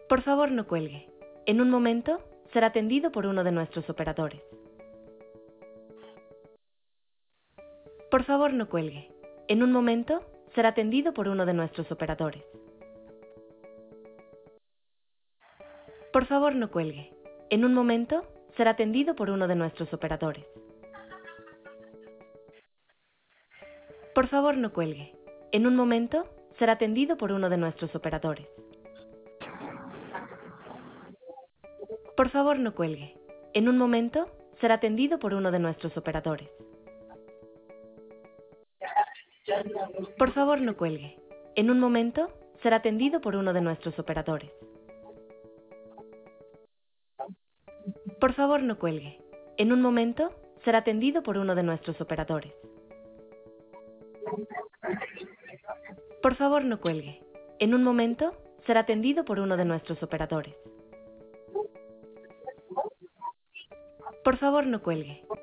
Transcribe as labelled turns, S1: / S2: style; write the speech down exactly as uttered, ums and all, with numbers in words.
S1: Por favor, no cuelgue. En un momento, será atendido por uno de nuestros operadores. Por favor, no cuelgue. En un momento, será atendido por uno de nuestros operadores. Por favor, no cuelgue. En un momento, será atendido por uno de nuestros operadores. Por favor, no cuelgue. En un momento, será atendido por uno de nuestros operadores. Por favor, no cuelgue. En un momento, será atendido por uno de nuestros operadores. Por favor, no cuelgue. En un momento, será atendido por uno de nuestros operadores. Por favor, no cuelgue. En un momento, será atendido por uno de nuestros operadores. Por favor, no cuelgue. En un momento, será atendido por uno de nuestros operadores. Por favor, no cuelgue.